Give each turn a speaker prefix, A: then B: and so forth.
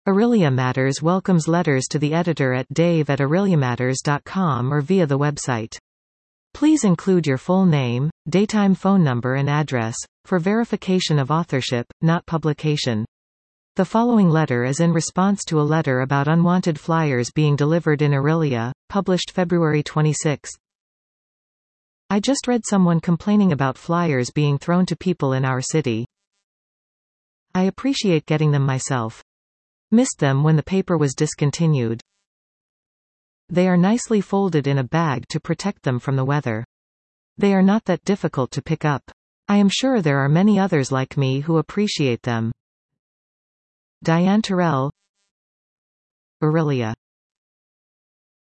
A: Aurelia Matters welcomes letters to the editor at dave@aureliamatters.com or via the website. Please include your full name, daytime phone number and address, for verification of authorship, not publication. The following letter is in response to a letter about unwanted flyers being delivered in Aurelia, published February 26. I just read someone complaining about flyers being thrown to people in our city. I appreciate getting them myself. Missed them when the paper was discontinued. They are nicely folded in a bag to protect them from the weather. They are not that difficult to pick up. I am sure there are many others like me who appreciate them. Diane Terrell, Aurelia.